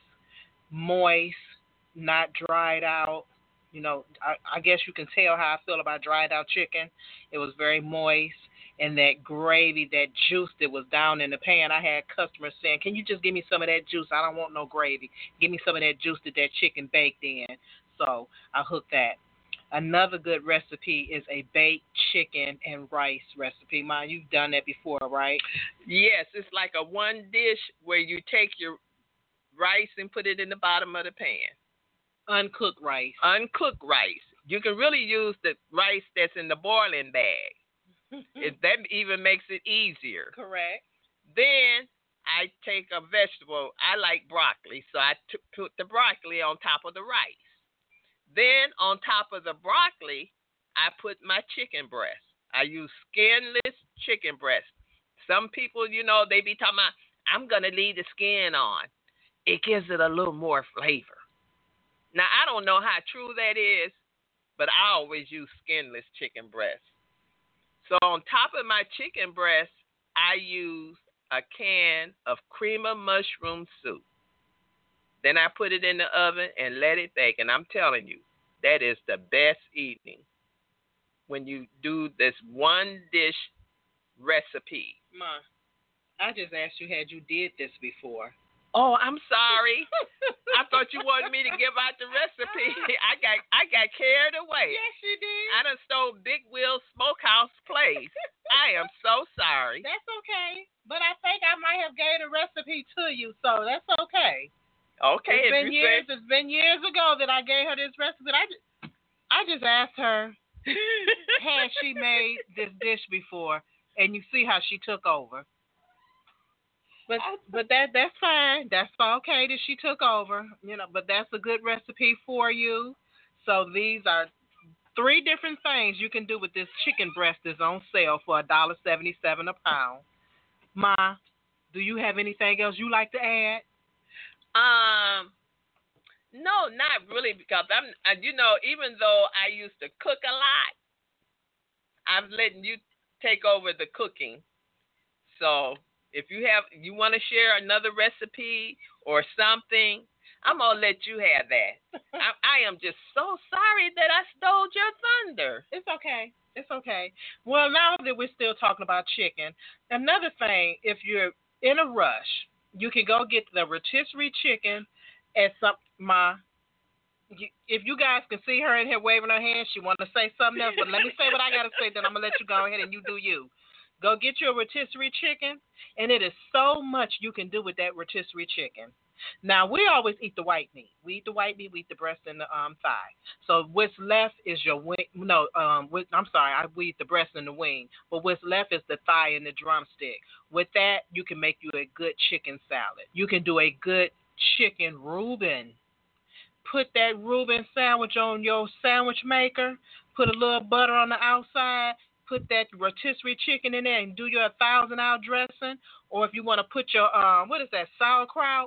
Speaker 2: moist, not dried out, you know, I, I guess you can tell how I feel about dried out chicken. It was very moist. And that gravy, that juice that was down in the pan, I had customers saying, can you just give me some of that juice? I don't want no gravy. Give me some of that juice that that chicken baked in. So I hooked that. Another good recipe is a baked chicken and rice recipe. Ma, you've done that before, right?
Speaker 1: Yes, it's like a one dish where you take your rice and put it in the bottom of the pan.
Speaker 2: Uncooked rice.
Speaker 1: Uncooked rice. You can really use the rice that's in the boiling bag. If that even makes it easier.
Speaker 2: Correct.
Speaker 1: Then I take a vegetable. I like broccoli, so I t- put the broccoli on top of the rice. Then on top of the broccoli, I put my chicken breast. I use skinless chicken breast. Some people, you know, they be talking about, I'm going to leave the skin on. It gives it a little more flavor. Now, I don't know how true that is, but I always use skinless chicken breast. So on top of my chicken breast, I use a can of cream of mushroom soup. Then I put it in the oven and let it bake. And I'm telling you, that is the best evening when you do this one dish recipe.
Speaker 2: Ma, I just asked you had you did this before.
Speaker 1: Oh, I'm sorry. I thought you wanted me to give out the recipe. I got I got carried away.
Speaker 2: Yes, you did.
Speaker 1: I done stole Big Will's Smokehouse Place. I am so sorry.
Speaker 2: That's okay. But I think I might have gave the recipe to you, so that's okay.
Speaker 1: Okay.
Speaker 2: It's been years.
Speaker 1: Say...
Speaker 2: It's been years ago that I gave her this recipe. I just, I just asked her, had she made this dish before, and you see how she took over. But but that that's fine. That's okay that she took over, you know. But that's a good recipe for you. So these are three different things you can do with this chicken breast that's on sale for one dollar seventy-seven a pound. Ma, do you have anything else you like to add?
Speaker 1: Um, no, not really, because I'm, you know, even though I used to cook a lot, I'm letting you take over the cooking. So. If you have, you want to share another recipe or something, I'm going to let you have that. I, I am just so sorry that I stole your thunder.
Speaker 2: It's okay. It's okay. Well, now that we're still talking about chicken, another thing, if you're in a rush, you can go get the rotisserie chicken at some, Ma, you, if you guys can see her in here waving her hand, she want to say something else, but let me say what I got to say, then I'm going to let you go ahead and you do you. Go get your rotisserie chicken, and it is so much you can do with that rotisserie chicken. Now, we always eat the white meat. We eat the white meat, we eat the breast and the um, thigh. So what's left is your wing. No, um, with, I'm sorry, I, we eat the breast and the wing. But what's left is the thigh and the drumstick. With that, you can make you a good chicken salad. You can do a good chicken Reuben. Put that Reuben sandwich on your sandwich maker. Put a little butter on the outside. Put that rotisserie chicken in there and do your thousand hour dressing. Or if you want to put your, um, what is that, sauerkraut,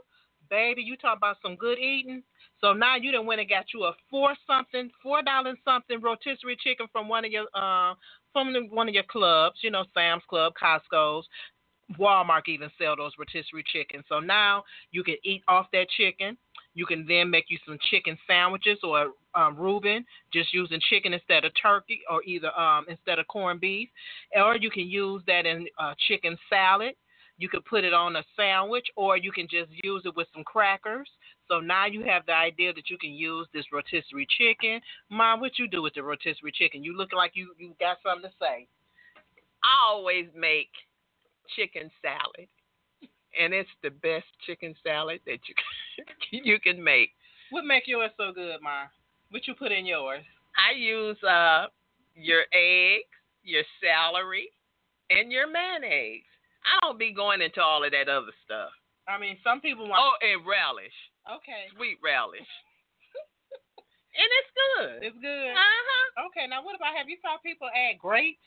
Speaker 2: Baby, you talking about some good eating. So now you done went and got you a four something, four dollar something rotisserie chicken from one of your uh from the, one of your clubs, you know, Sam's Club, Costco's, Walmart even sell those rotisserie chickens. So now you can eat off that chicken. You can then make you some chicken sandwiches or um, Reuben, just using chicken instead of turkey or either um, instead of corned beef. Or you can use that in uh, chicken salad. You could put it on a sandwich, or you can just use it with some crackers. So now you have the idea that you can use this rotisserie chicken. Mom, what you do with the rotisserie chicken? You look like you, you got something to say.
Speaker 1: I always make chicken salad, and it's the best chicken salad that you can, you can make.
Speaker 2: What make yours so good, Mom? What you put in yours?
Speaker 1: I use uh your eggs, your celery, and your mayonnaise. I don't be going into all of that other stuff.
Speaker 2: I mean, some people want.
Speaker 1: Oh, and relish.
Speaker 2: Okay.
Speaker 1: Sweet relish. And it's good.
Speaker 2: It's good.
Speaker 1: Uh huh.
Speaker 2: Okay. Now, what about, have you saw people add grapes?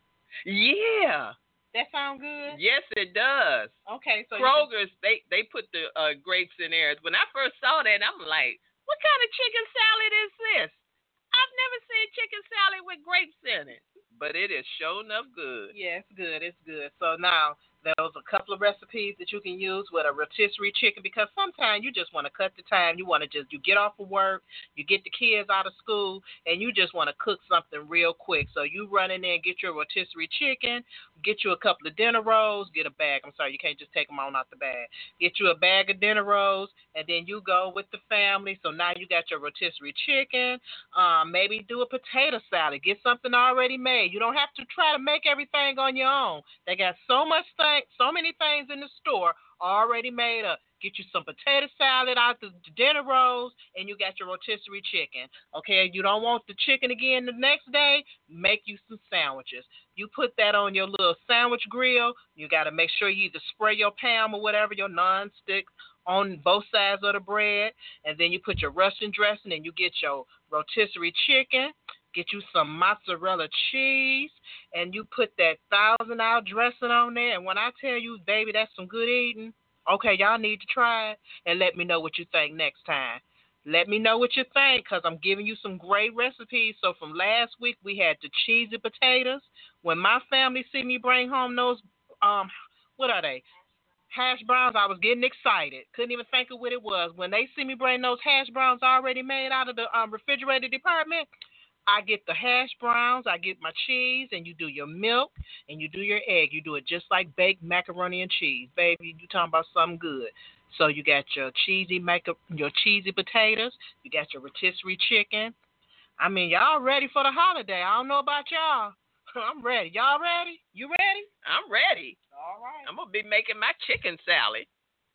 Speaker 1: Yeah.
Speaker 2: That sound good?
Speaker 1: Yes, it does.
Speaker 2: Okay, so
Speaker 1: Kroger's, can... they they put the uh, grapes in there. When I first saw that, I'm like, what kind of chicken salad is this? I've never seen chicken salad with grapes in it. But it is sure enough good.
Speaker 2: Yeah, it's good. It's good. So now, there's a couple of recipes that you can use with a rotisserie chicken, because sometimes you just want to cut the time. You want to just, you get off of work, you get the kids out of school, and you just want to cook something real quick. So you run in there and get your rotisserie chicken, get you a couple of dinner rolls, get a bag. I'm sorry, you can't just take them on out the bag. Get you a bag of dinner rolls, and then you go with the family. So now you got your rotisserie chicken. Um, maybe do a potato salad. Get something already made. You don't have to try to make everything on your own. They got so much thing, so many things in the store already made up. Get you some potato salad out the dinner rolls, and you got your rotisserie chicken. Okay, you don't want the chicken again the next day, make you some sandwiches. You put that on your little sandwich grill. You got to make sure you either spray your pan or whatever, your non-stick, on both sides of the bread, and then you put your Russian dressing, and you get your rotisserie chicken. Get you some mozzarella cheese, and you put that Thousand Island dressing on there. And when I tell you, baby, that's some good eating. Okay, y'all need to try it, and let me know what you think next time. Let me know what you think, because I'm giving you some great recipes. So from last week, we had the cheesy potatoes. When my family see me bring home those, um, what are they? Hash browns, I was getting excited. Couldn't even think of what it was. When they see me bring those hash browns already made out of the um, refrigerator department, I get the hash browns, I get my cheese, and you do your milk, and you do your egg. You do it just like baked macaroni and cheese. Baby, you talking about something good. So you got your cheesy make- your cheesy potatoes. You got your rotisserie chicken. I mean, y'all ready for the holiday. I don't know about y'all. I'm ready. Y'all ready? You ready?
Speaker 1: I'm ready.
Speaker 2: All right.
Speaker 1: I'm going to be making my chicken salad.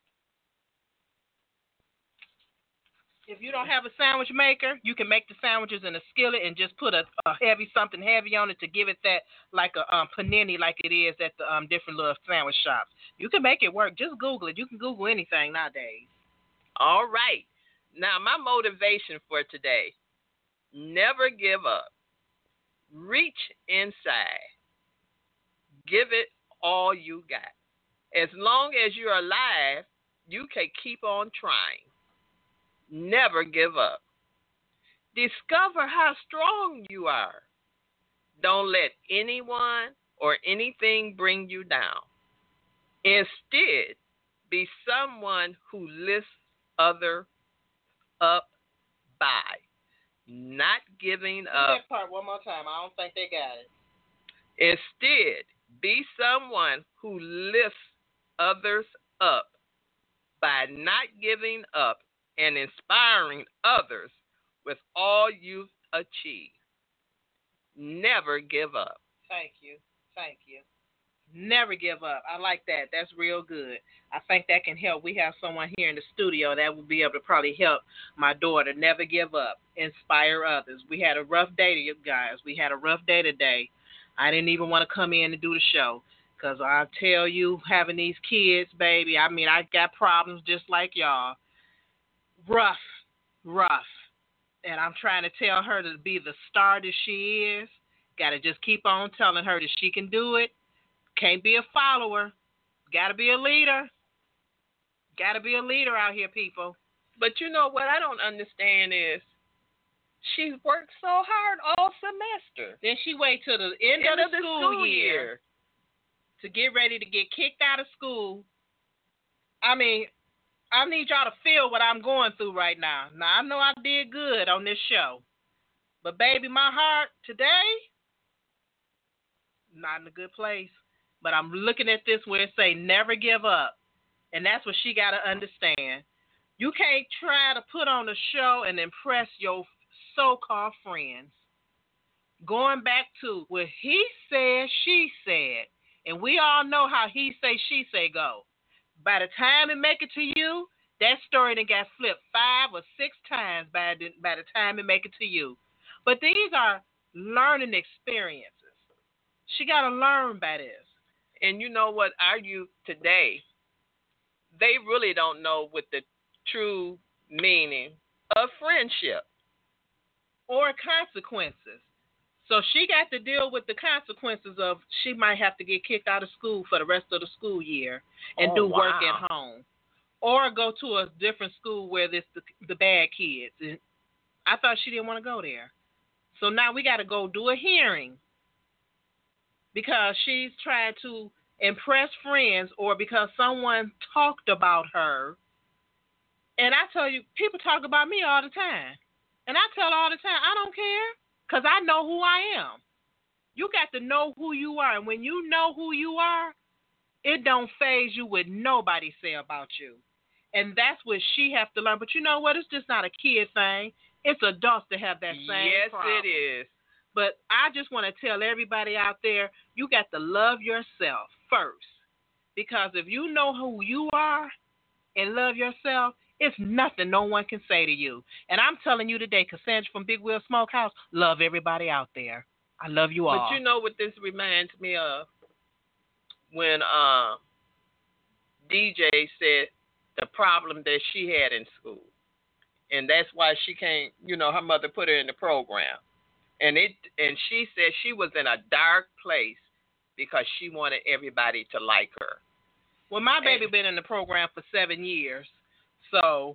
Speaker 2: If you don't have a sandwich maker, you can make the sandwiches in a skillet and just put a, a heavy something heavy on it to give it that, like a um, panini like it is at the um, different little sandwich shops. You can make it work. Just Google it. You can Google anything nowadays.
Speaker 1: All right. Now, my motivation for today, never give up. Reach inside. Give it all you got. As long as you're alive, you can keep on trying. Never give up. Discover how strong you are. Don't let anyone or anything bring you down. Instead, be someone who lifts others up by not giving up.
Speaker 2: Do that part one more time. I don't think they got it.
Speaker 1: Instead, be someone who lifts others up by not giving up and inspiring others with all you've achieved. Never give up.
Speaker 2: Thank you. Thank you. Never give up. I like that. That's real good. I think that can help. We have someone here in the studio that will be able to probably help my daughter never give up, inspire others. We had a rough day, you guys. We had a rough day today. I didn't even want to come in and do the show because I tell you, having these kids, baby, I mean, I got problems just like y'all. Rough, rough. And I'm trying to tell her to be the star that she is. Got to just keep on telling her that she can do it. Can't be a follower. Got to be a leader. Gotta be a leader out here, people.
Speaker 1: But you know what I don't understand is she's worked so hard all semester.
Speaker 2: Then she wait till the end,
Speaker 1: End
Speaker 2: of
Speaker 1: of
Speaker 2: the
Speaker 1: the
Speaker 2: school,
Speaker 1: school
Speaker 2: year,
Speaker 1: year.
Speaker 2: to get ready to get kicked out of school. I mean, I need y'all to feel what I'm going through right now. Now, I know I did good on this show. But, baby, my heart today, not in a good place. But I'm looking at this where it say never give up. And that's what she got to understand. You can't try to put on a show and impress your so-called friends. Going back to what he said, she said. And we all know how he say, she say go. By the time it make it to you, that story done got flipped five or six times by the, by the time it make it to you. But these are learning experiences. She got to learn by this.
Speaker 1: And you know what? Our youth today, they really don't know what the true meaning of friendship.
Speaker 2: Or consequences. So she got to deal with the consequences of she might have to get kicked out of school for the rest of the school year and
Speaker 1: Oh,
Speaker 2: do
Speaker 1: wow.
Speaker 2: work at home. Or go to a different school where there's the, the bad kids. And I thought she didn't want to go there. So now we got to go do a hearing because she's trying to impress friends or because someone talked about her. And I tell you, people talk about me all the time. And I tell all the time, I don't care because I know who I am. You got to know who you are. And when you know who you are, it don't faze you what nobody say about you. And that's what she have to learn. But you know what? It's just not a kid thing. It's adults that have that same
Speaker 1: Yes,
Speaker 2: problem.
Speaker 1: it is.
Speaker 2: But I just want to tell everybody out there, you got to love yourself first. Because if you know who you are and love yourself, it's nothing no one can say to you. And I'm telling you today, Cassandra from Big Wheel Smokehouse, love everybody out there. I love you all.
Speaker 1: But you know what this reminds me of? When uh, D J said the problem that she had in school. And that's why she can't, you know, her mother put her in the program. And it, and she said she was in a dark place because she wanted everybody to like her.
Speaker 2: Well, my baby
Speaker 1: and,
Speaker 2: been in the program for seven years. So,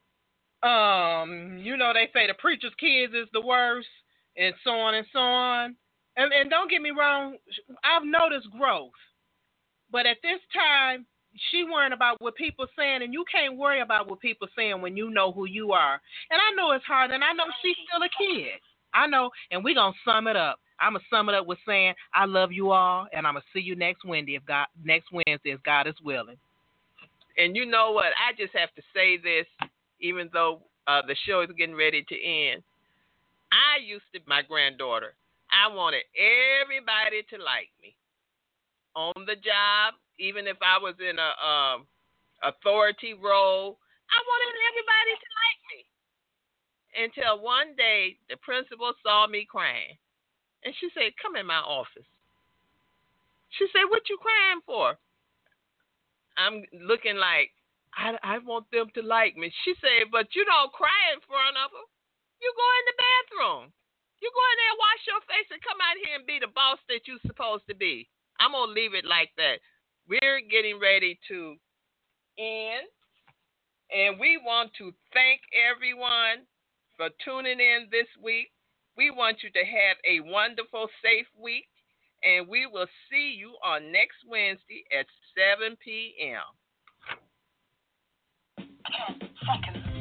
Speaker 2: um, you know, they say the preacher's kids is the worst and so on and so on. And, and don't get me wrong, I've noticed growth. But at this time, she worrying about what people saying, and you can't worry about what people saying when you know who you are. And I know it's hard, and I know she's still a kid. I know, and we're going to sum it up. I'm going to sum it up with saying, I love you all, and I'm going to see you next Wednesday if God, next Wednesday if God is willing.
Speaker 1: And you know what? I just have to say this, even though uh, the show is getting ready to end. I used to, my granddaughter, I wanted everybody to like me. On the job, even if I was in a um, authority role, I wanted everybody to like me. Until one day, the principal saw me crying. And she said, come in my office. She said, what you crying for? I'm looking like, I, I want them to like me. She said, but you don't cry in front of them. You go in the bathroom. You go in there, wash your face, and come out here and be the boss that you're supposed to be. I'm going to leave it like that. We're getting ready to end. And we want to thank everyone for tuning in this week. We want you to have a wonderful, safe week. And we will see you on next Wednesday at seven p.m.
Speaker 3: ten seconds.